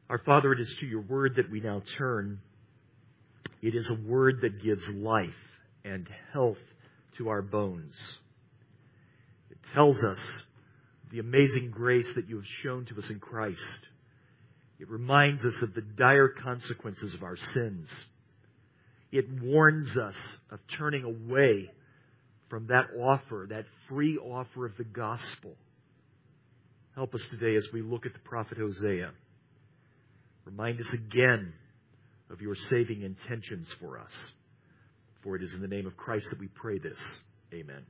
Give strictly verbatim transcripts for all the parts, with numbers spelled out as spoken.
Our Father, it is to your word that we now turn. It is a word that gives life and health to our bones. It tells us the amazing grace that you have shown to us in Christ. It reminds us of the dire consequences of our sins. It warns us of turning away from that offer, that free offer of the gospel. Help us today as we look at the prophet Hosea. Remind us again of your saving intentions for us. For it is in the name of Christ that we pray this. Amen.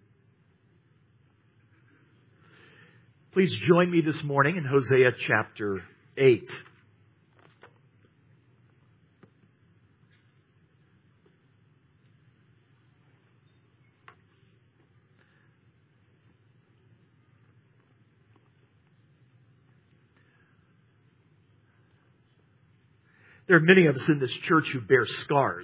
Please join me this morning in Hosea chapter eight. There are many of us in this church who bear scars.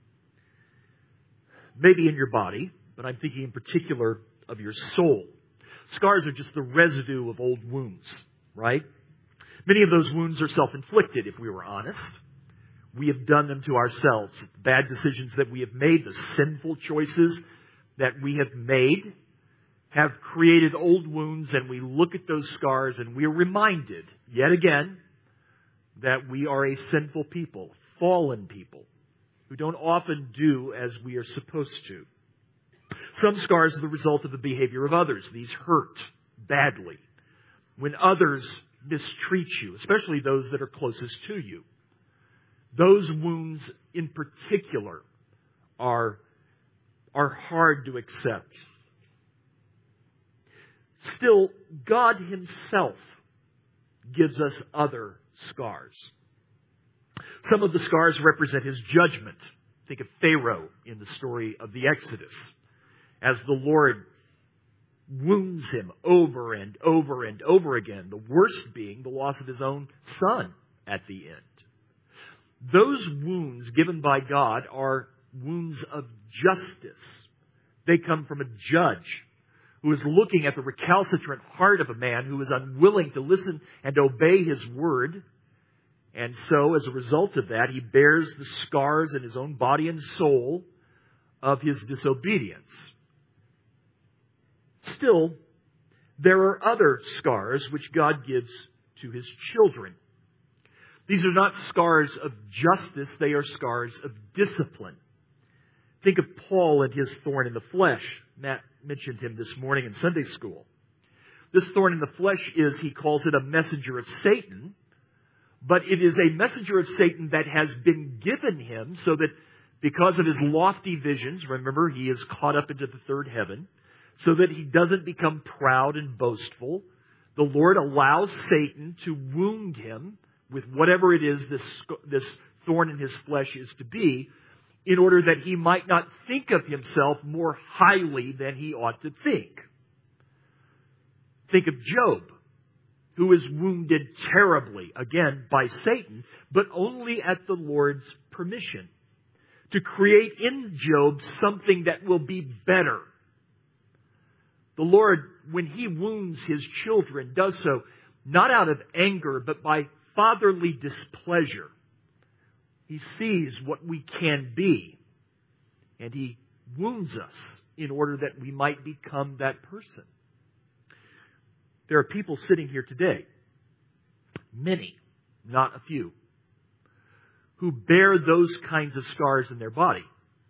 Maybe in your body, but I'm thinking in particular of your soul. Scars are just the residue of old wounds, right? Many of those wounds are self-inflicted, if we were honest. We have done them to ourselves. The bad decisions that we have made, the sinful choices that we have made, have created old wounds, and we look at those scars and we are reminded, yet again, that we are a sinful people, fallen people, who don't often do as we are supposed to. Some scars are the result of the behavior of others. These hurt badly. When others mistreat you, especially those that are closest to you, those wounds in particular are, are hard to accept. Still, God Himself gives us other scars. Some of the scars represent His judgment. Think of Pharaoh in the story of the Exodus, as the Lord wounds him over and over and over again, the worst being the loss of his own son at the end. Those wounds given by God are wounds of justice. They come from a judge who is looking at the recalcitrant heart of a man who is unwilling to listen and obey his word. And so, as a result of that, he bears the scars in his own body and soul of his disobedience. Still, there are other scars which God gives to His children. These are not scars of justice, they are scars of discipline. Think of Paul and his thorn in the flesh. Matt mentioned him this morning in Sunday school. This thorn in the flesh is, he calls it, a messenger of Satan. But it is a messenger of Satan that has been given him so that because of his lofty visions, remember, he is caught up into the third heaven, so that he doesn't become proud and boastful, the Lord allows Satan to wound him with whatever it is this, this thorn in his flesh is to be, in order that he might not think of himself more highly than he ought to think. Think of Job, who is wounded terribly, again, by Satan, but only at the Lord's permission, to create in Job something that will be better. The Lord, when He wounds His children, does so not out of anger, but by fatherly displeasure. He sees what we can be, and He wounds us in order that we might become that person. There are people sitting here today, many, not a few, who bear those kinds of scars in their body.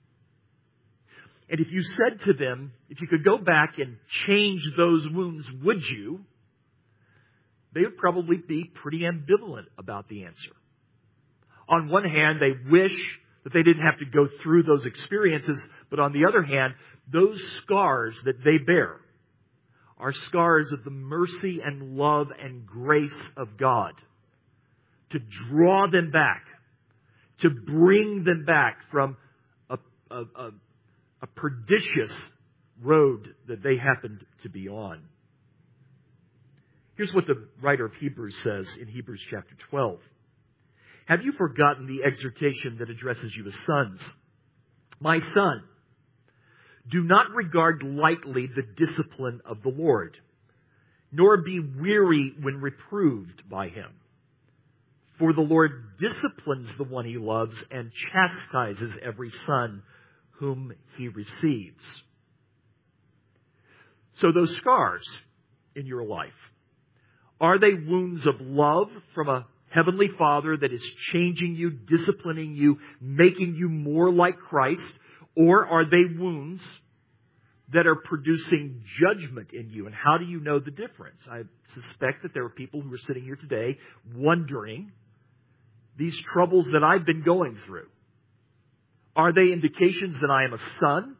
And if you said to them, if you could go back and change those wounds, would you? They would probably be pretty ambivalent about the answer. On one hand, they wish that they didn't have to go through those experiences, but on the other hand, those scars that they bear are scars of the mercy and love and grace of God to draw them back, to bring them back from a, a, a, a pernicious road that they happened to be on. Here's what the writer of Hebrews says in Hebrews chapter twelve. Have you forgotten the exhortation that addresses you as sons? My son, do not regard lightly the discipline of the Lord, nor be weary when reproved by Him. For the Lord disciplines the one he loves and chastises every son whom he receives. So those scars in your life, are they wounds of love from a Heavenly Father that is changing you, disciplining you, making you more like Christ? Or are they wounds that are producing judgment in you? And how do you know the difference? I suspect that there are people who are sitting here today wondering, these troubles that I've been going through, are they indications that I am a son?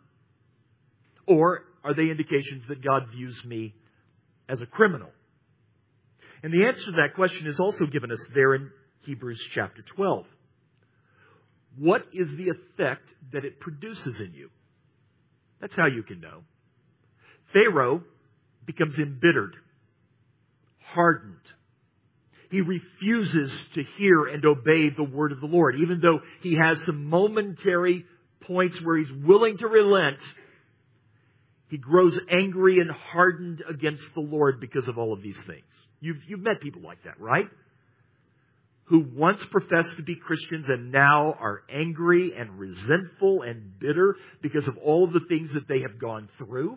Or are they indications that God views me as a criminal? And the answer to that question is also given us there in Hebrews chapter twelve. What is the effect that it produces in you? That's how you can know. Pharaoh becomes embittered, hardened. He refuses to hear and obey the word of the Lord. Even though he has some momentary points where he's willing to relent, he grows angry and hardened against the Lord because of all of these things. You've, you've met people like that, right? Who once professed to be Christians and now are angry and resentful and bitter because of all of the things that they have gone through.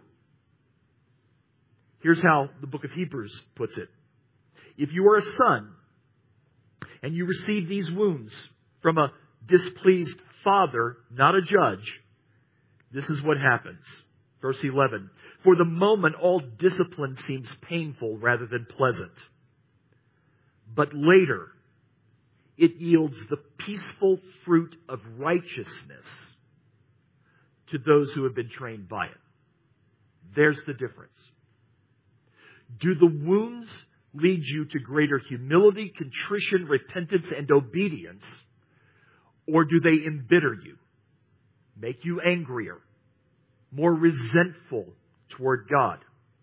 Here's how the book of Hebrews puts it. If you are a son and you receive these wounds from a displeased father, not a judge, this is what happens. Verse eleven, for the moment all discipline seems painful rather than pleasant. But later it yields the peaceful fruit of righteousness to those who have been trained by it. There's the difference. Do the wounds lead you to greater humility, contrition, repentance, and obedience? Or do they embitter you, make you angrier, more resentful toward God?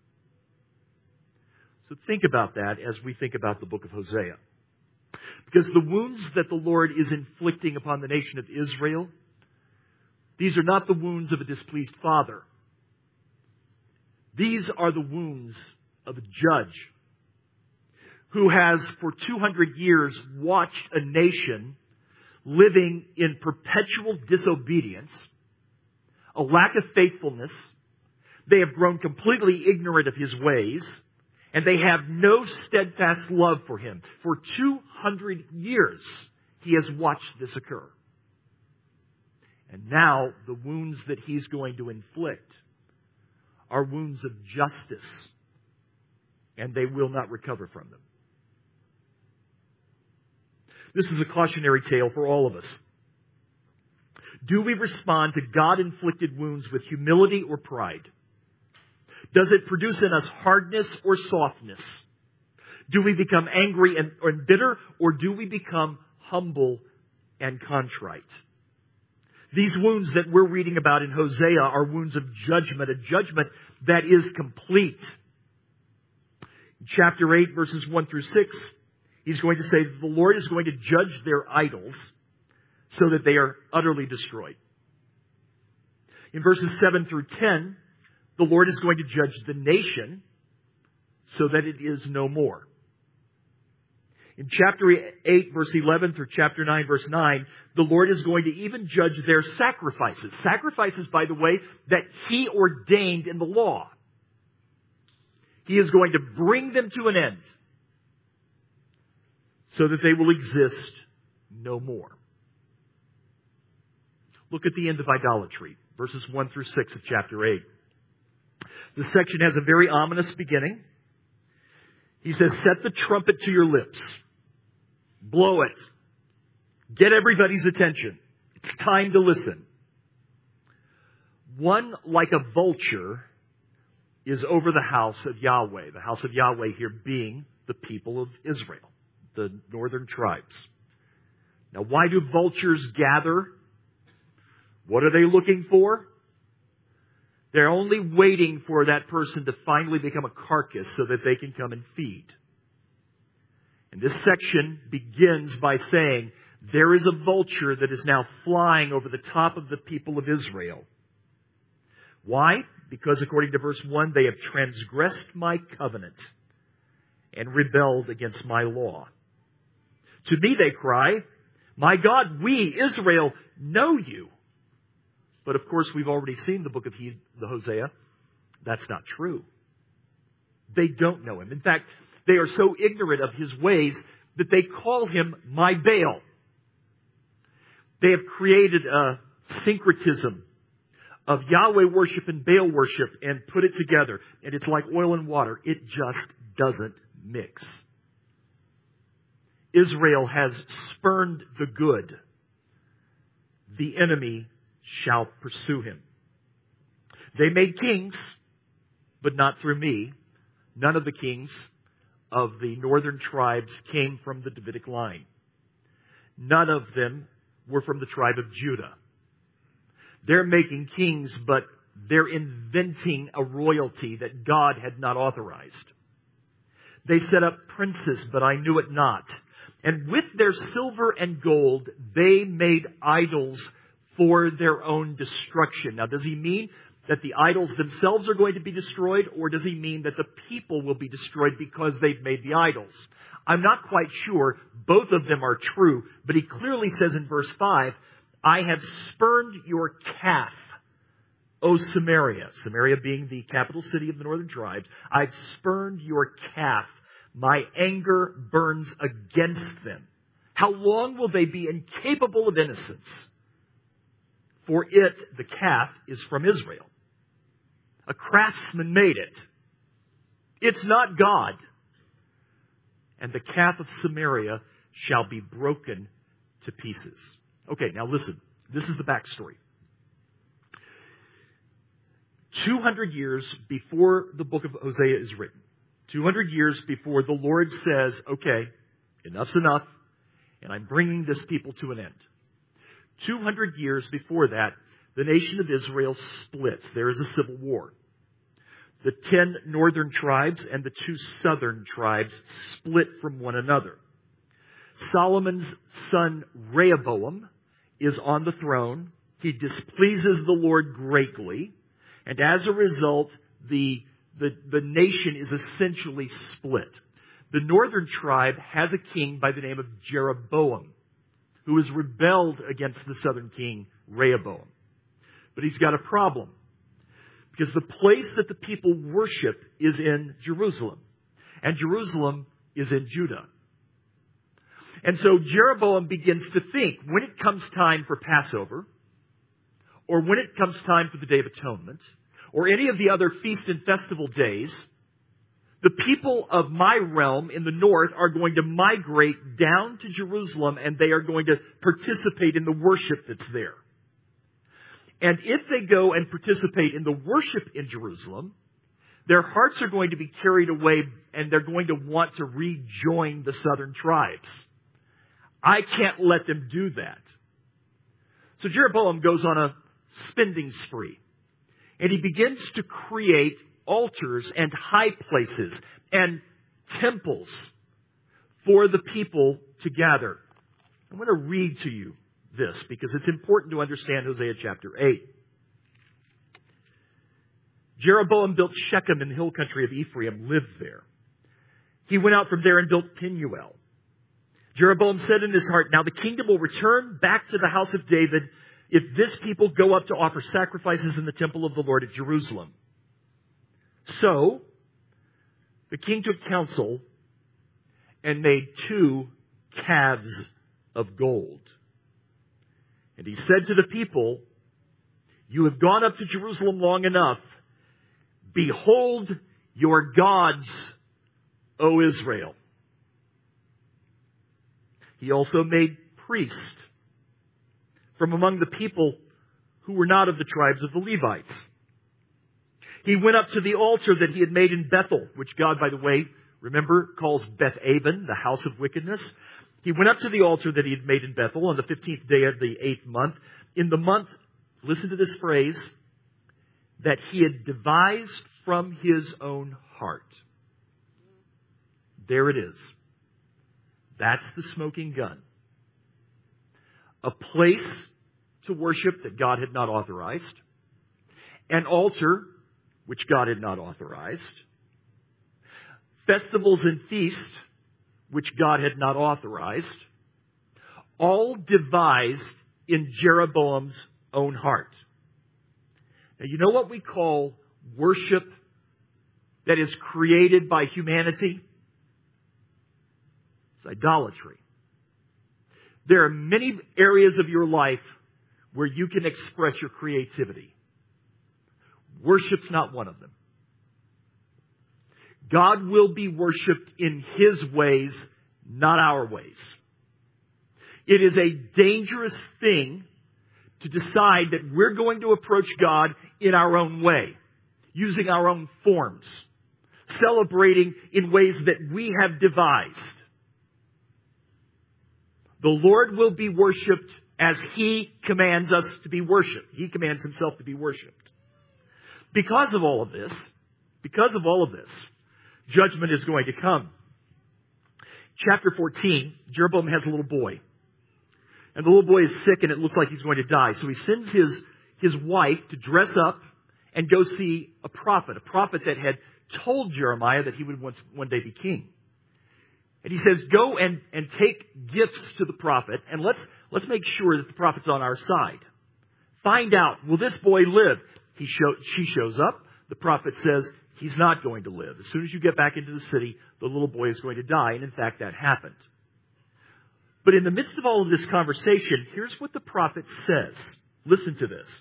So think about that as we think about the book of Hosea. Because the wounds that the Lord is inflicting upon the nation of Israel, these are not the wounds of a displeased father. These are the wounds of a judge who has for two hundred years watched a nation living in perpetual disobedience, a lack of faithfulness. They have grown completely ignorant of his ways, and they have no steadfast love for him. For two hundred years, he has watched this occur. And now, the wounds that he's going to inflict are wounds of justice, and they will not recover from them. This is a cautionary tale for all of us. Do we respond to God-inflicted wounds with humility or pride? Does it produce in us hardness or softness? Do we become angry and, or bitter, or do we become humble and contrite? These wounds that we're reading about in Hosea are wounds of judgment, a judgment that is complete. In chapter eight, verses one through six, he's going to say that the Lord is going to judge their idols so that they are utterly destroyed. In verses seven through ten, the Lord is going to judge the nation so that it is no more. In chapter eight, verse eleven through chapter nine, verse nine, the Lord is going to even judge their sacrifices. Sacrifices, by the way, that He ordained in the law. He is going to bring them to an end so that they will exist no more. Look at the end of idolatry, verses one through six of chapter eight. The section has a very ominous beginning. He says, set the trumpet to your lips. Blow it. Get everybody's attention. It's time to listen. One like a vulture is over the house of Yahweh. The house of Yahweh here being the people of Israel, the northern tribes. Now, why do vultures gather? What are they looking for? They're only waiting for that person to finally become a carcass so that they can come and feed. And this section begins by saying, there is a vulture that is now flying over the top of the people of Israel. Why? Because according to verse one, they have transgressed my covenant and rebelled against my law. To me they cry, my God, we, Israel, know you. But of course, we've already seen the book of he, the Hosea. That's not true. They don't know him. In fact, they are so ignorant of his ways that they call him my Baal. They have created a syncretism of Yahweh worship and Baal worship and put it together. And it's like oil and water. It just doesn't mix. Israel has spurned the good. The enemy shall pursue him. They made kings, but not through me. None of the kings of the northern tribes came from the Davidic line. None of them were from the tribe of Judah. They're making kings, but they're inventing a royalty that God had not authorized. They set up princes, but I knew it not. And with their silver and gold, they made idols for their own destruction. Now, does he mean that the idols themselves are going to be destroyed, or does he mean that the people will be destroyed because they've made the idols? I'm not quite sure. Both of them are true, but he clearly says in verse five, I have spurned your calf, O Samaria. Samaria being the capital city of the northern tribes. I've spurned your calf. My anger burns against them. How long will they be incapable of innocence? For it, the calf, is from Israel. A craftsman made it. It's not God. And the calf of Samaria shall be broken to pieces. Okay, now listen. This is the backstory. two hundred years before the book of Hosea is written, two hundred years before the Lord says, okay, enough's enough, and I'm bringing this people to an end. two hundred years before that, the nation of Israel splits. There is a civil war. The ten northern tribes and the two southern tribes split from one another. Solomon's son Rehoboam is on the throne. He displeases the Lord greatly. And as a result, the, the, the nation is essentially split. The northern tribe has a king by the name of Jeroboam, who has rebelled against the southern king, Rehoboam. But he's got a problem, because the place that the people worship is in Jerusalem, and Jerusalem is in Judah. And so Jeroboam begins to think, when it comes time for Passover, or when it comes time for the Day of Atonement, or any of the other feast and festival days, the people of my realm in the north are going to migrate down to Jerusalem, and they are going to participate in the worship that's there. And if they go and participate in the worship in Jerusalem, their hearts are going to be carried away, and they're going to want to rejoin the southern tribes. I can't let them do that. So Jeroboam goes on a spending spree, and he begins to create altars and high places and temples for the people to gather. I'm going to read to you this because it's important to understand Hosea chapter eight. Jeroboam built Shechem in the hill country of Ephraim, lived there. He went out from there and built Penuel. Jeroboam said in his heart, now the kingdom will return back to the house of David if this people go up to offer sacrifices in the temple of the Lord at Jerusalem. So, the king took counsel and made two calves of gold. And he said to the people, you have gone up to Jerusalem long enough. Behold your gods, O Israel. He also made priests from among the people who were not of the tribes of the Levites. He went up to the altar that he had made in Bethel, which God, by the way, remember, calls Beth-aven, the house of wickedness. He went up to the altar that he had made in Bethel on the fifteenth day of the eighth month. In the month, listen to this phrase, that he had devised from his own heart. There it is. That's the smoking gun. A place to worship that God had not authorized. An altar which God had not authorized. Festivals and feasts which God had not authorized. all devised in Jeroboam's own heart. Now, you know what we call worship that is created by humanity? It's idolatry. There are many areas of your life where you can express your creativity. Worship's not one of them. God will be worshiped in His ways, not our ways. It is a dangerous thing to decide that we're going to approach God in our own way, using our own forms, celebrating in ways that we have devised. The Lord will be worshipped as He commands us to be worshipped. He commands Himself to be worshipped. Because of all of this, because of all of this, judgment is going to come. Chapter fourteen, Jeroboam has a little boy. And the little boy is sick and it looks like he's going to die. So he sends his, his wife to dress up and go see a prophet, a prophet that had told Jeremiah that he would once, one day be king. And he says, go and, and take gifts to the prophet and let's, let's make sure that the prophet's on our side. Find out, will this boy live? He show, she shows up. The prophet says, he's not going to live. As soon as you get back into the city, the little boy is going to die. And in fact, that happened. But in the midst of all of this conversation, here's what the prophet says. Listen to this.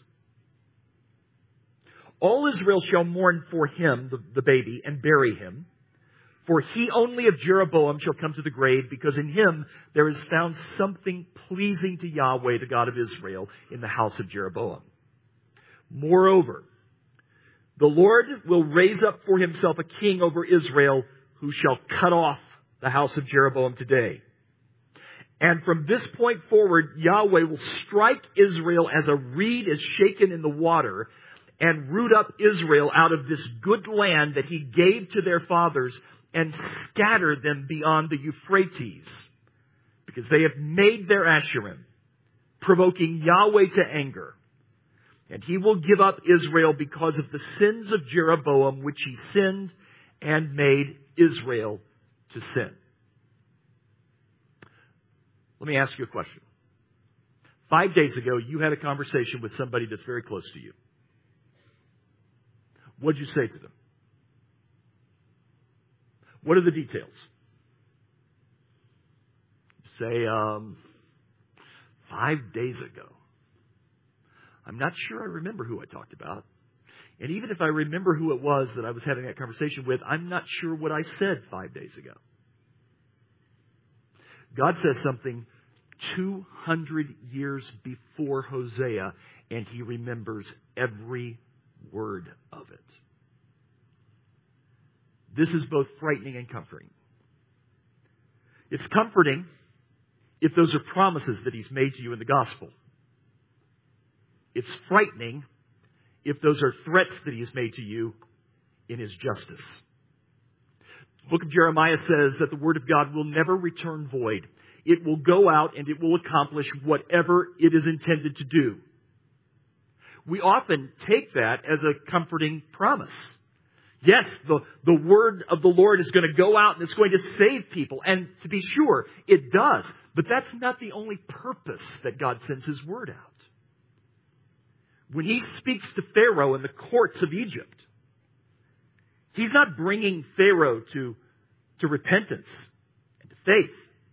All Israel shall mourn for him, the, the baby, and bury him. For he only of Jeroboam shall come to the grave, because in him there is found something pleasing to Yahweh, the God of Israel, in the house of Jeroboam. Moreover, the Lord will raise up for Himself a king over Israel, who shall cut off the house of Jeroboam today. And from this point forward, Yahweh will strike Israel as a reed is shaken in the water and root up Israel out of this good land that He gave to their fathers and scatter them beyond the Euphrates, because they have made their Asherim, provoking Yahweh to anger. And He will give up Israel because of the sins of Jeroboam, which he sinned and made Israel to sin. Let me ask you a question. Five days ago, you had a conversation with somebody that's very close to you. What did you say to them? What are the details? Say, um, five days ago. I'm not sure I remember who I talked about. And even if I remember who it was that I was having that conversation with, I'm not sure what I said five days ago. God says something two hundred years before Hosea, and He remembers every word of it. This is both frightening and comforting. It's comforting if those are promises that He's made to you in the gospel. It's frightening if those are threats that He has made to you in His justice. The book of Jeremiah says that the word of God will never return void. It will go out and it will accomplish whatever it is intended to do. We often take that as a comforting promise. Yes, the, the word of the Lord is going to go out and it's going to save people. And to be sure, it does. But that's not the only purpose that God sends His word out. When He speaks to Pharaoh in the courts of Egypt, He's not bringing Pharaoh to, to repentance and to faith.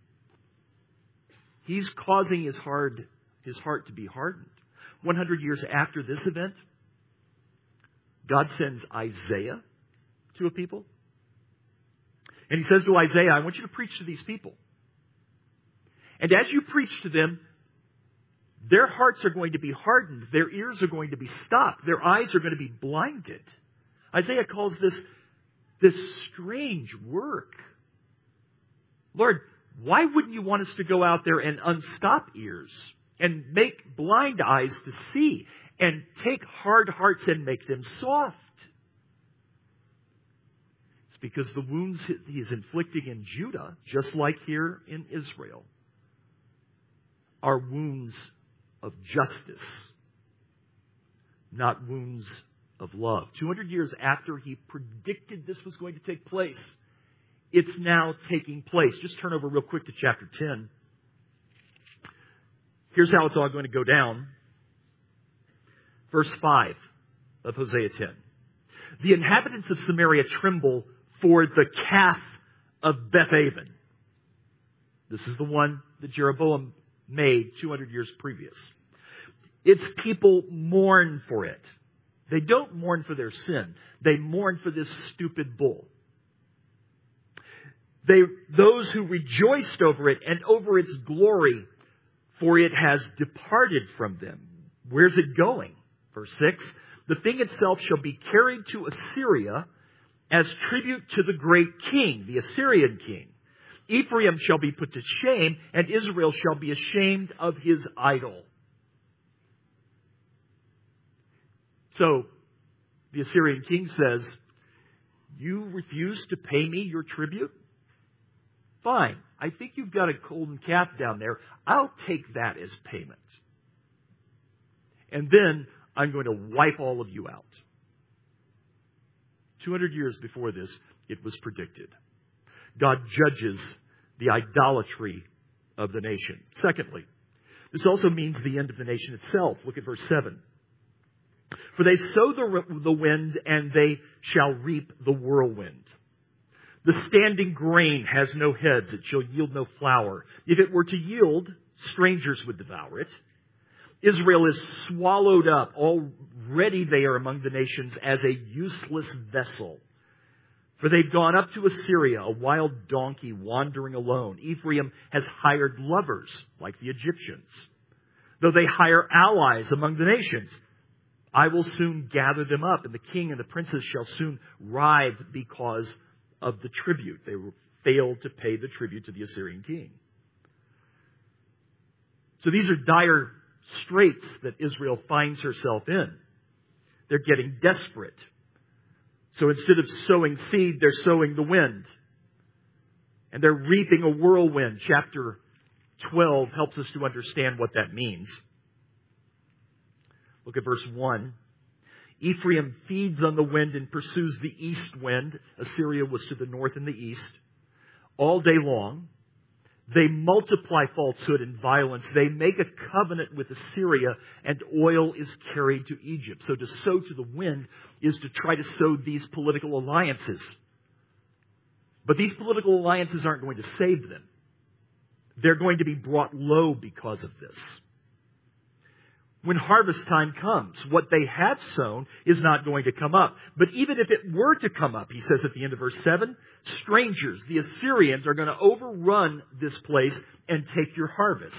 He's causing his heart, his heart to be hardened. one hundred years after this event, God sends Isaiah to a people. And He says to Isaiah, I want you to preach to these people. And as you preach to them, their hearts are going to be hardened. Their ears are going to be stopped. Their eyes are going to be blinded. Isaiah calls this, this strange work. Lord, why wouldn't you want us to go out there and unstop ears and make blind eyes to see and take hard hearts and make them soft? It's because the wounds He is inflicting in Judah, just like here in Israel, are wounds of justice, not wounds of love. two hundred years after He predicted this was going to take place, it's now taking place. Just turn over real quick to chapter ten. Here's how it's all going to go down. Verse five of Hosea ten. The inhabitants of Samaria tremble for the calf of Bethaven. This is the one that Jeroboam made two hundred years previous. Its people mourn for it. They don't mourn for their sin. They mourn for this stupid bull. They, those who rejoiced over it and over its glory, for it has departed from them. Where's it going? Verse six. The thing itself shall be carried to Assyria as tribute to the great king, the Assyrian king. Ephraim shall be put to shame, and Israel shall be ashamed of his idol. So, the Assyrian king says, you refuse to pay me your tribute? Fine. I think you've got a golden calf down there. I'll take that as payment. And then I'm going to wipe all of you out. two hundred years before this, it was predicted. God judges the idolatry of the nation. Secondly, this also means the end of the nation itself. Look at verse seven. For they sow the, the wind, and they shall reap the whirlwind. The standing grain has no heads, it shall yield no flour. If it were to yield, strangers would devour it. Israel is swallowed up. Already they are among the nations as a useless vessel. For they've gone up to Assyria, a wild donkey wandering alone. Ephraim has hired lovers, like the Egyptians. Though they hire allies among the nations, I will soon gather them up, and the king and the princes shall soon writhe because of the tribute. They failed to pay the tribute to the Assyrian king. So these are dire straits that Israel finds herself in. They're getting desperate. So instead of sowing seed, they're sowing the wind. And they're reaping a whirlwind. Chapter twelve helps us to understand what that means. Look at verse one. Ephraim feeds on the wind and pursues the east wind. Assyria was to the north and the east. All day long. They multiply falsehood and violence. They make a covenant with Assyria, and oil is carried to Egypt. So to sow to the wind is to try to sow these political alliances. But these political alliances aren't going to save them. They're going to be brought low because of this. When harvest time comes, what they have sown is not going to come up. But even if it were to come up, he says at the end of verse seven, strangers, the Assyrians, are going to overrun this place and take your harvest.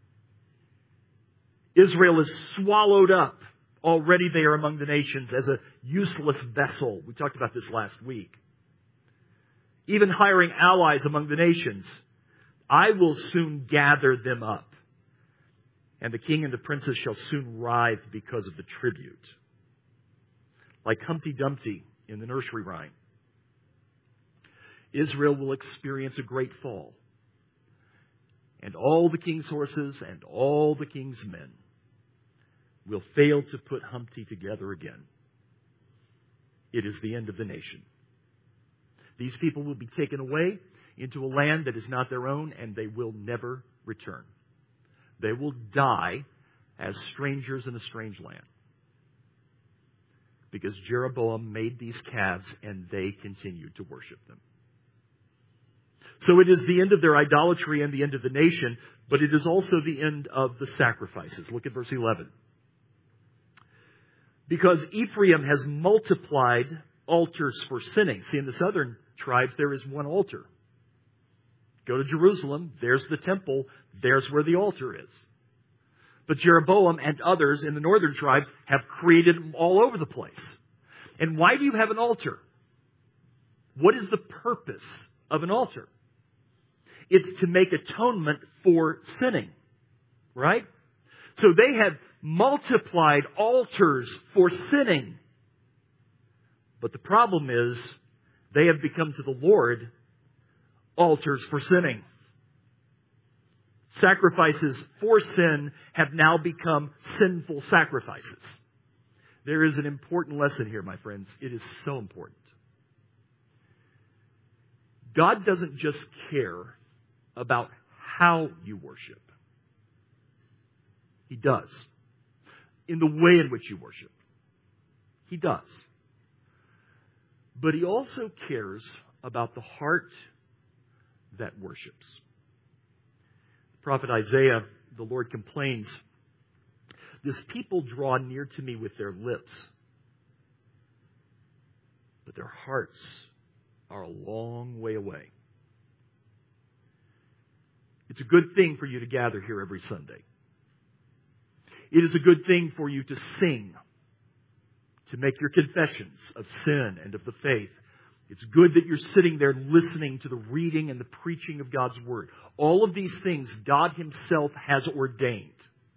Israel is swallowed up. Already they are among the nations as a useless vessel. We talked about this last week. Even hiring allies among the nations, I will soon gather them up. And the king and the princes shall soon writhe because of the tribute. Like Humpty Dumpty in the nursery rhyme. Israel will experience a great fall. And all the king's horses and all the king's men will fail to put Humpty together again. It is the end of the nation. These people will be taken away into a land that is not their own, and they will never return. They will die as strangers in a strange land. Because Jeroboam made these calves and they continued to worship them. So it is the end of their idolatry and the end of the nation, but it is also the end of the sacrifices. Look at verse eleven. Because Ephraim has multiplied altars for sinning. See, in the southern tribes there is one altar. Go to Jerusalem, there's the temple, there's where the altar is. But Jeroboam and others in the northern tribes have created them all over the place. And why do you have an altar? What is the purpose of an altar? It's to make atonement for sinning, right? So they have multiplied altars for sinning. But the problem is they have become to the Lord altars for sinning. Sacrifices for sin have now become sinful sacrifices. There is an important lesson here, my friends. It is so important. God doesn't just care about how you worship. He does. In the way in which you worship. He does. But He also cares about the heart that worships. The prophet Isaiah, the Lord complains, "This people draw near to me with their lips, but their hearts are a long way away." It's a good thing for you to gather here every Sunday. It is a good thing for you to sing, to make your confessions of sin and of the faith. It's good that you're sitting there listening to the reading and the preaching of God's Word. All of these things God Himself has ordained.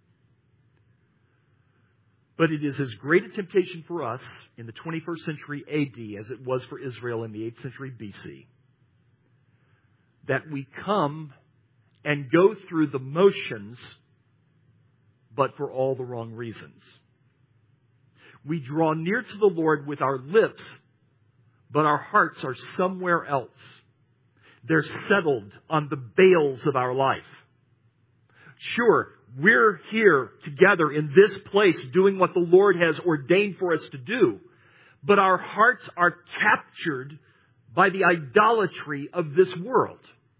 But it is as great a temptation for us in the twenty-first century A D as it was for Israel in the eighth century B C that we come and go through the motions, but for all the wrong reasons. We draw near to the Lord with our lips, but our hearts are somewhere else. They're settled on the bales of our life. Sure, we're here together in this place doing what the Lord has ordained for us to do, but our hearts are captured by the idolatry of this world.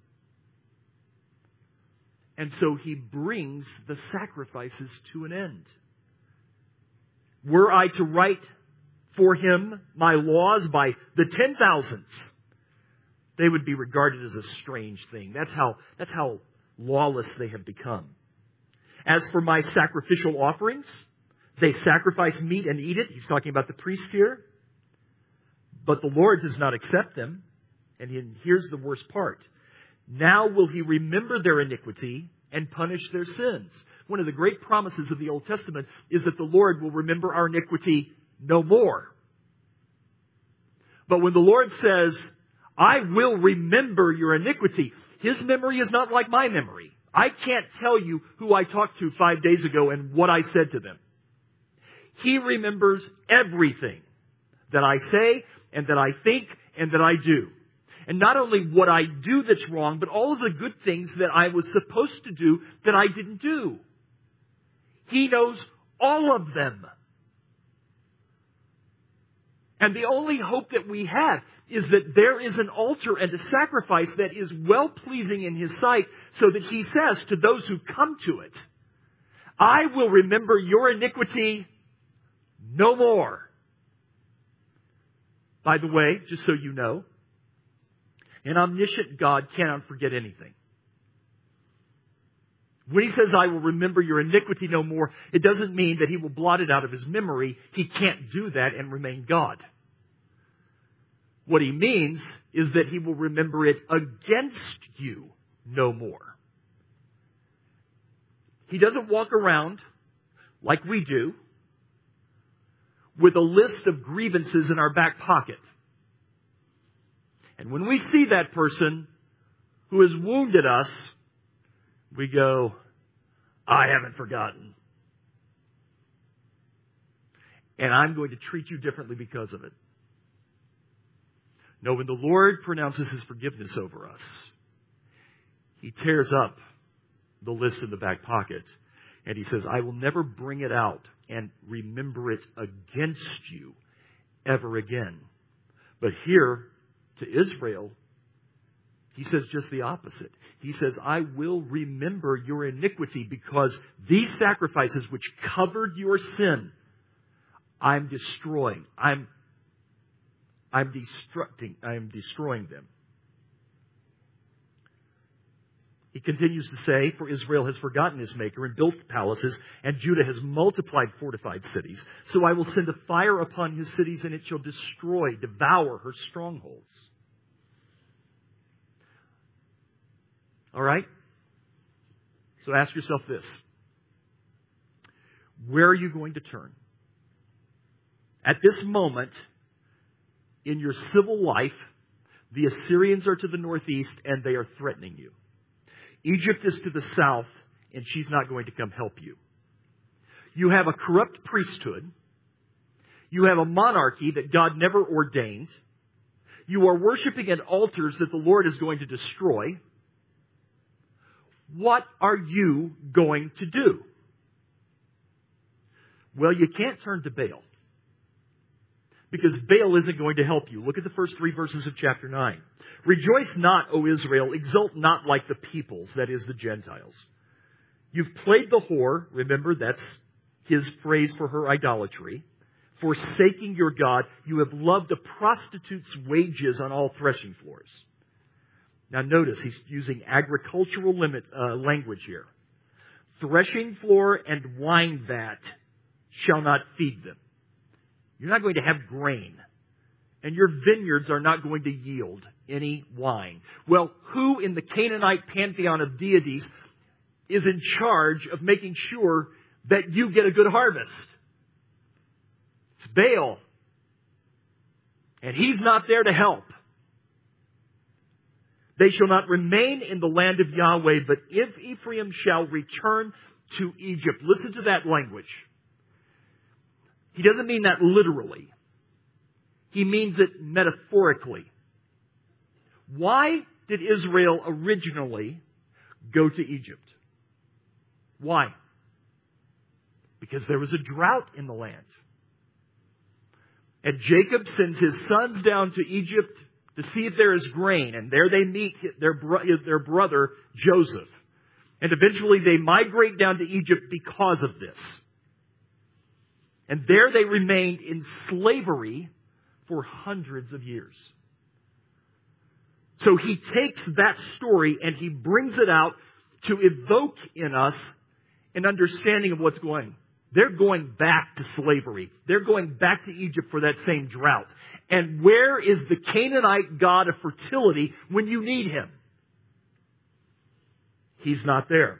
And so He brings the sacrifices to an end. Were I to write for Him my laws by the ten thousands, they would be regarded as a strange thing. That's how, that's how lawless they have become. As for my sacrificial offerings, they sacrifice meat and eat it. He's talking about the priest here. But the Lord does not accept them. And here's the worst part. Now will He remember their iniquity and punish their sins. One of the great promises of the Old Testament is that the Lord will remember our iniquity no more. But when the Lord says, I will remember your iniquity, His memory is not like my memory. I can't tell you who I talked to five days ago and what I said to them. He remembers everything that I say and that I think and that I do. And not only what I do that's wrong, but all of the good things that I was supposed to do that I didn't do. He knows all of them. And the only hope that we have is that there is an altar and a sacrifice that is well-pleasing in His sight, so that He says to those who come to it, I will remember your iniquity no more. By the way, just so you know, an omniscient God cannot forget anything. When He says, I will remember your iniquity no more, it doesn't mean that He will blot it out of His memory. He can't do that and remain God. What He means is that He will remember it against you no more. He doesn't walk around like we do with a list of grievances in our back pocket. And when we see that person who has wounded us, we go, I haven't forgotten. And I'm going to treat you differently because of it. No, when the Lord pronounces His forgiveness over us, He tears up the list in the back pocket. And He says, I will never bring it out and remember it against you ever again. But here, to Israel, He says just the opposite. He says, I will remember your iniquity because these sacrifices which covered your sin, I'm destroying. I'm, I'm destructing. I'm destroying them. He continues to say, for Israel has forgotten His Maker and built palaces, and Judah has multiplied fortified cities. So I will send a fire upon His cities, and it shall destroy, devour her strongholds. All right? So ask yourself this. Where are you going to turn? At this moment, in your civil life, the Assyrians are to the northeast, and they are threatening you. Egypt is to the south, and she's not going to come help you. You have a corrupt priesthood. You have a monarchy that God never ordained. You are worshiping at altars that the Lord is going to destroy. What are you going to do? Well, you can't turn to Baal. Because Baal isn't going to help you. Look at the first three verses of chapter nine. Rejoice not, O Israel, exult not like the peoples, that is, the Gentiles. You've played the whore, remember that's his phrase for her idolatry. Forsaking your God, you have loved a prostitute's wages on all threshing floors. Now notice, he's using agricultural limit, uh, language here. Threshing floor and wine vat shall not feed them. You're not going to have grain. And your vineyards are not going to yield any wine. Well, who in the Canaanite pantheon of deities is in charge of making sure that you get a good harvest? It's Baal. And he's not there to help. They shall not remain in the land of Yahweh, but if Ephraim shall return to Egypt. Listen to that language. He doesn't mean that literally. He means it metaphorically. Why did Israel originally go to Egypt? Why? Because there was a drought in the land. And Jacob sends his sons down to Egypt to see if there is grain. And there they meet their, bro- their brother Joseph. And eventually they migrate down to Egypt because of this. And there they remained in slavery for hundreds of years. So he takes that story and he brings it out to evoke in us an understanding of what's going on. They're going back to slavery. They're going back to Egypt for that same drought. And where is the Canaanite god of fertility when you need him? He's not there.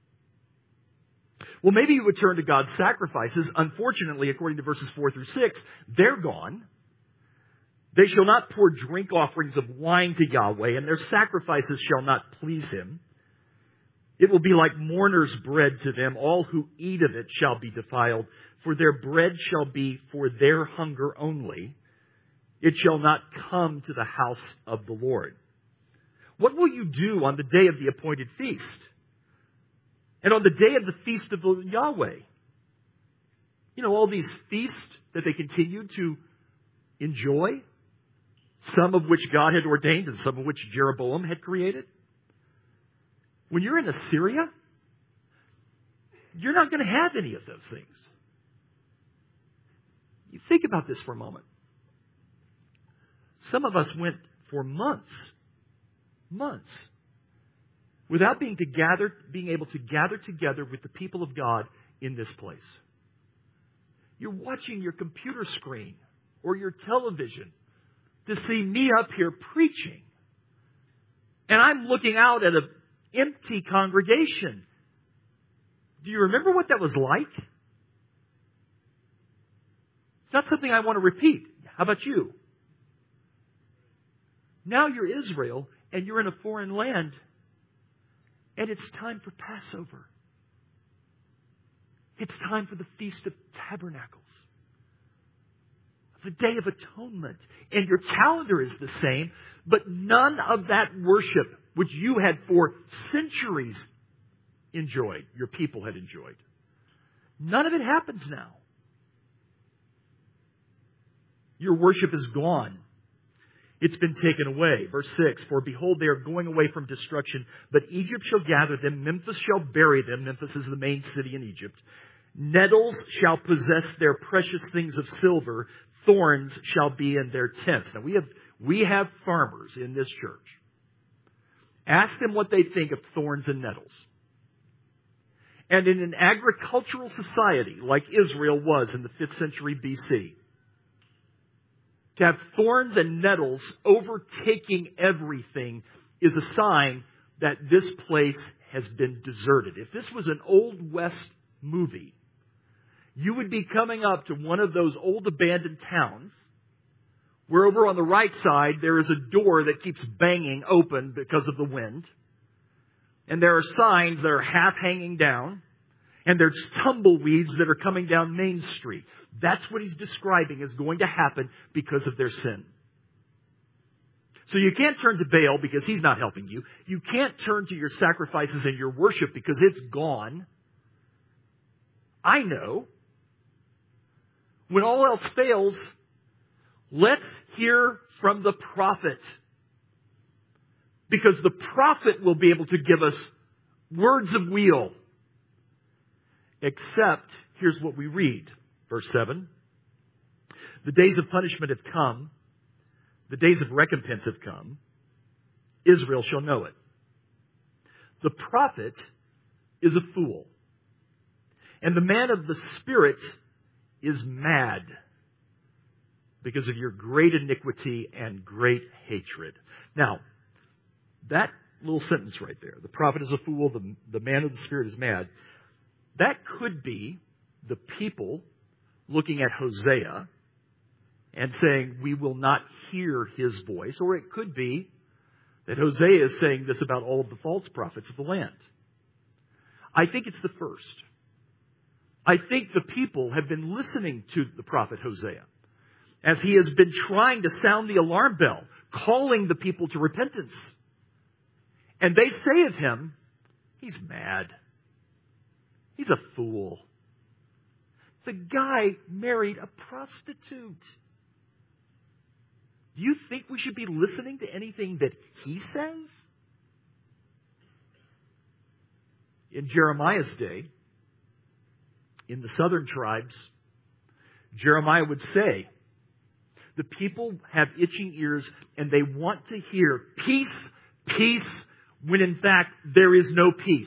Well, maybe you would turn to God's sacrifices. Unfortunately, according to verses four through six, they're gone. They shall not pour drink offerings of wine to Yahweh, and their sacrifices shall not please him. It will be like mourner's bread to them. All who eat of it shall be defiled, for their bread shall be for their hunger only. It shall not come to the house of the Lord. What will you do on the day of the appointed feast? And on the day of the feast of Yahweh? You know, all these feasts that they continued to enjoy, some of which God had ordained and some of which Jeroboam had created. When you're in Assyria, you're not going to have any of those things. You think about this for a moment. Some of us went for months, months, without being to gather, being able to gather together with the people of God in this place. You're watching your computer screen or your television to see me up here preaching. And I'm looking out at an empty congregation. Do you remember what that was like? It's not something I want to repeat. How about you? Now you're Israel and you're in a foreign land and it's time for Passover. It's time for the Feast of Tabernacles. The Day of Atonement. And your calendar is the same, but none of that worship which you had for centuries enjoyed, your people had enjoyed. None of it happens now. Your worship is gone. It's been taken away. Verse six, for behold, they are going away from destruction, but Egypt shall gather them, Memphis shall bury them. Memphis is the main city in Egypt. Nettles shall possess their precious things of silver. Thorns shall be in their tents. Now we have, we have farmers in this church. Ask them what they think of thorns and nettles. And in an agricultural society like Israel was in the fifth century B C, to have thorns and nettles overtaking everything is a sign that this place has been deserted. If this was an Old West movie, you would be coming up to one of those old abandoned towns where over on the right side there is a door that keeps banging open because of the wind. And there are signs that are half hanging down. And there's tumbleweeds that are coming down Main Street. That's what he's describing is going to happen because of their sin. So you can't turn to Baal because he's not helping you. You can't turn to your sacrifices and your worship because it's gone. I know. When all else fails, let's hear from the prophet. Because the prophet will be able to give us words of weal. Except, here's what we read. Verse seven. The days of punishment have come. The days of recompense have come. Israel shall know it. The prophet is a fool. And the man of the Spirit is mad because of your great iniquity and great hatred. Now, that little sentence right there, the prophet is a fool, the, the man of the Spirit is mad, that could be the people looking at Hosea and saying, we will not hear his voice. Or it could be that Hosea is saying this about all of the false prophets of the land. I think it's the first. I think the people have been listening to the prophet Hosea as he has been trying to sound the alarm bell, calling the people to repentance. And they say of him, he's mad. He's a fool. The guy married a prostitute. Do you think we should be listening to anything that he says? In Jeremiah's day, in the southern tribes, Jeremiah would say, the people have itching ears and they want to hear peace, peace, when in fact there is no peace.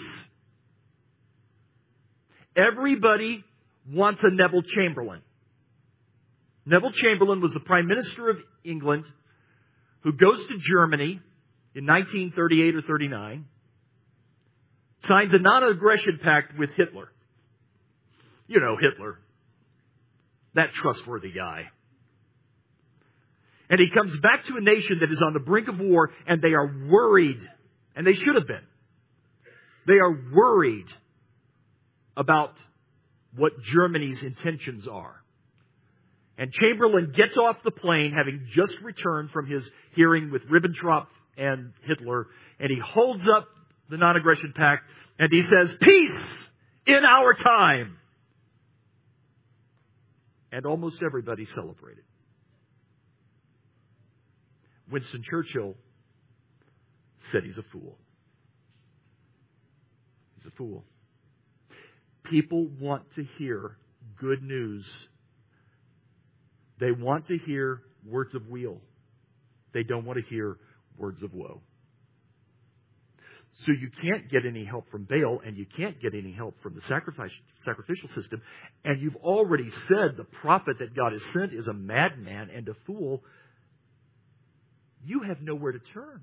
Everybody wants a Neville Chamberlain. Neville Chamberlain was the Prime Minister of England who goes to Germany in nineteen thirty-eight or thirty-nine, signs a non-aggression pact with Hitler. You know Hitler. That trustworthy guy. And he comes back to a nation that is on the brink of war, and they are worried. And they should have been. They are worried about what Germany's intentions are. And Chamberlain gets off the plane, having just returned from his hearing with Ribbentrop and Hitler, and he holds up the non-aggression pact, and he says, peace in our time. And almost everybody celebrated. Winston Churchill said he's a fool. He's a fool. People want to hear good news. They want to hear words of weal. They don't want to hear words of woe. So you can't get any help from Baal, and you can't get any help from the sacrifice, sacrificial system. And you've already said the prophet that God has sent is a madman and a fool. You have nowhere to turn.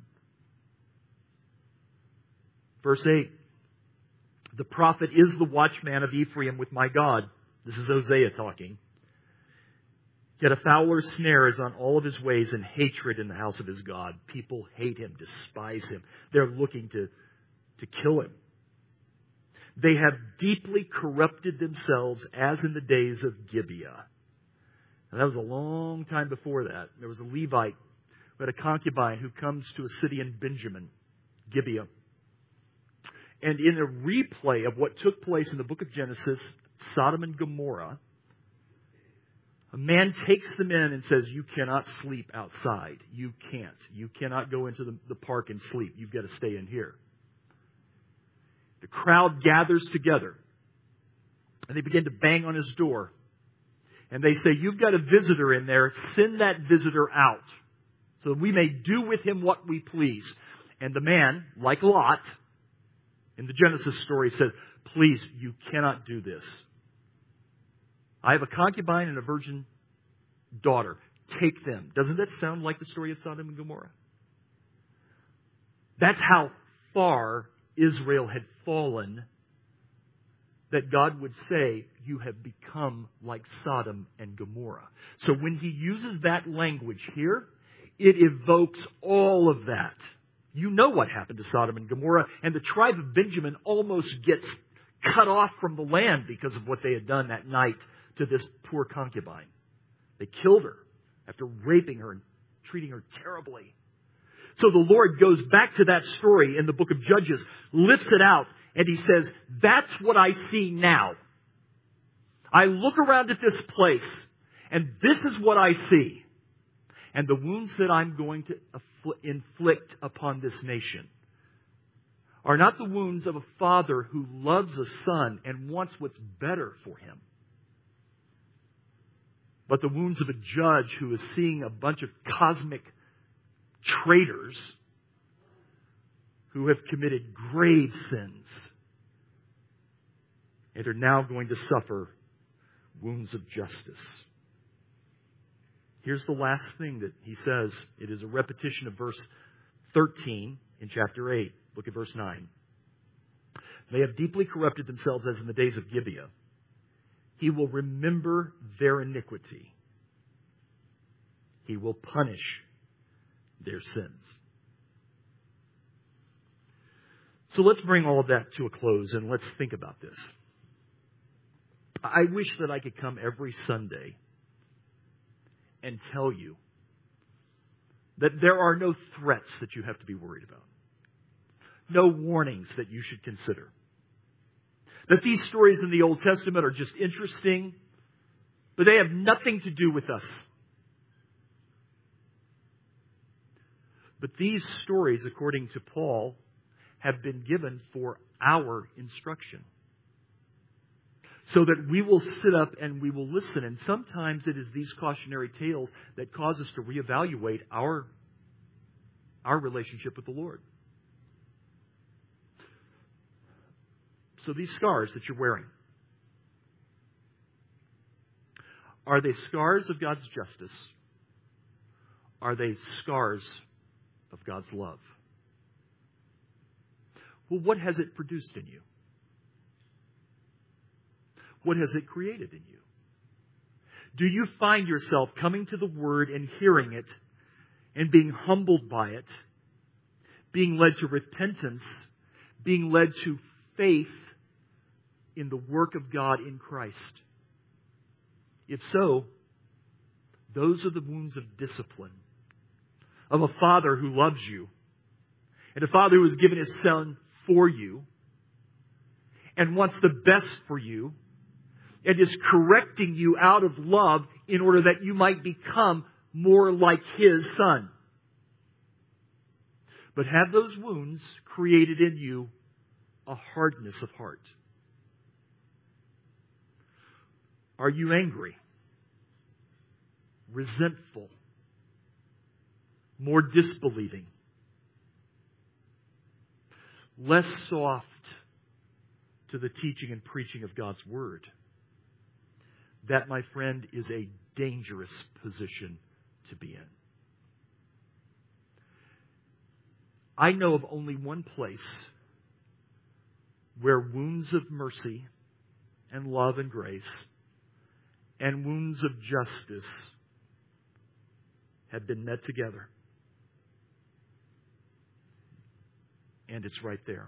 Verse eight. The prophet is the watchman of Ephraim with my God. This is Hosea talking. Yet a fowler snare is on all of his ways, and hatred in the house of his God. People hate him, despise him. They're looking to, to kill him. They have deeply corrupted themselves as in the days of Gibeah. And that was a long time before that. There was a Levite who had a concubine who comes to a city in Benjamin, Gibeah. And in a replay of what took place in the book of Genesis, Sodom and Gomorrah, a man takes them in and says, you cannot sleep outside. You can't. You cannot go into the, the park and sleep. You've got to stay in here. The crowd gathers together, and they begin to bang on his door. And they say, you've got a visitor in there. Send that visitor out so that we may do with him what we please. And the man, like Lot, in the Genesis story, says, please, you cannot do this. I have a concubine and a virgin daughter. Take them. Doesn't that sound like the story of Sodom and Gomorrah? That's how far Israel had fallen, that God would say, you have become like Sodom and Gomorrah. So when he uses that language here, it evokes all of that. You know what happened to Sodom and Gomorrah, and the tribe of Benjamin almost gets cut off from the land because of what they had done that night to this poor concubine. They killed her after raping her and treating her terribly. So the Lord goes back to that story in the book of Judges, lifts it out, and he says, that's what I see now. I look around at this place, And this is what I see. And the wounds that I'm going to inflict upon this nation are not the wounds of a father who loves a son and wants what's better for him, but the wounds of a judge who is seeing a bunch of cosmic traitors who have committed grave sins and are now going to suffer wounds of justice. Here's the last thing that he says. It is a repetition of verse thirteen in chapter eight. Look at verse nine. They have deeply corrupted themselves as in the days of Gibeah. He will remember their iniquity. He will punish their sins. So let's bring all of that to a close and let's think about this. I wish that I could come every Sunday and tell you that there are no threats that you have to be worried about. No warnings that you should consider. That these stories in the Old Testament are just interesting, but they have nothing to do with us. But these stories, according to Paul, have been given for our instruction. So that we will sit up and we will listen. And sometimes it is these cautionary tales that cause us to reevaluate our, our relationship with the Lord. So these scars that you're wearing, are they scars of God's justice? Are they scars of God's love? Well, what has it produced in you? What has it created in you? Do you find yourself coming to the Word and hearing it and being humbled by it, being led to repentance, being led to faith in the work of God in Christ? If so, those are the wounds of discipline, of a father who loves you, and a father who has given his son for you, and wants the best for you, and is correcting you out of love in order that you might become more like his son. But have those wounds created in you a hardness of heart? Are you angry, resentful, more disbelieving, less soft to the teaching and preaching of God's Word? That, my friend, is a dangerous position to be in. I know of only one place where wounds of mercy and love and grace and wounds of justice have been met together. And it's right there.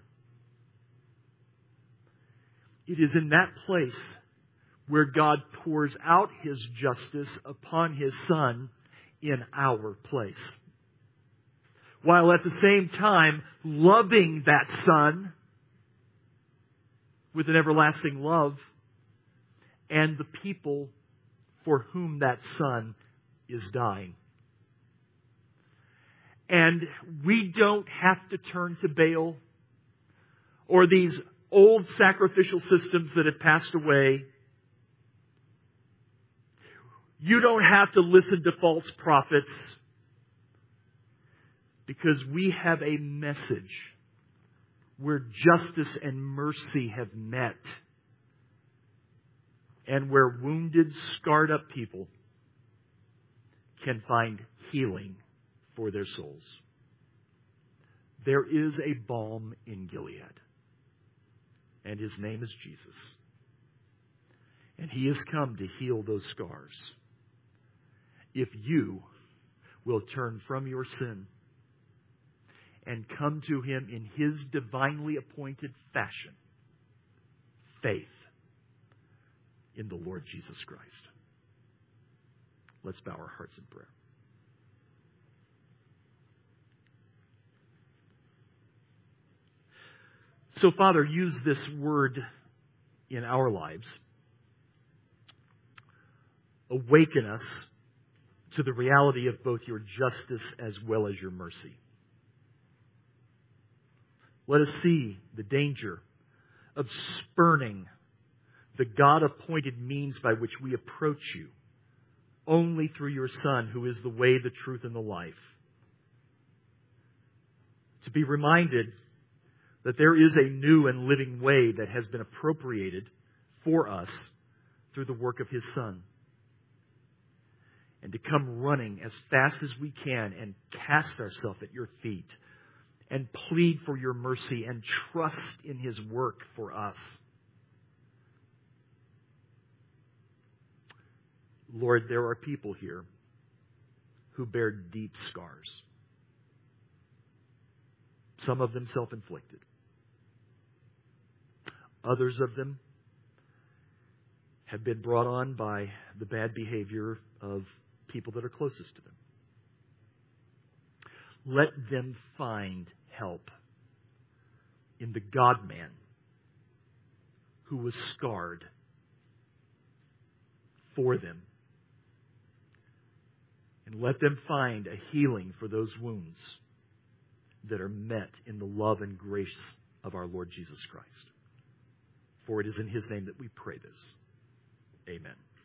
It is in that place where God pours out His justice upon His Son in our place. While at the same time loving that Son with an everlasting love and the people for whom that Son is dying. And we don't have to turn to Baal or these old sacrificial systems that have passed away. You don't have to listen to false prophets, because we have a message where justice and mercy have met, and where wounded, scarred up people can find healing for their souls. There is a balm in Gilead, and His name is Jesus. And He has come to heal those scars. If you will turn from your sin and come to Him in His divinely appointed fashion, faith in the Lord Jesus Christ. Let's bow our hearts in prayer. So, Father, use this word in our lives awaken us to the reality of both your justice as well as your mercy. Let us see the danger of spurning the God-appointed means by which we approach you only through your Son, who is the way, the truth, and the life. To be reminded that there is a new and living way that has been appropriated for us through the work of His Son. And to come running as fast as we can and cast ourselves at your feet and plead for your mercy and trust in His work for us. Lord, there are people here who bear deep scars. Some of them self-inflicted. Others of them have been brought on by the bad behavior of people that are closest to them. Let them find help in the God-man who was scarred for them. And let them find a healing for those wounds that are met in the love and grace of our Lord Jesus Christ. For it is in His name that we pray this. Amen.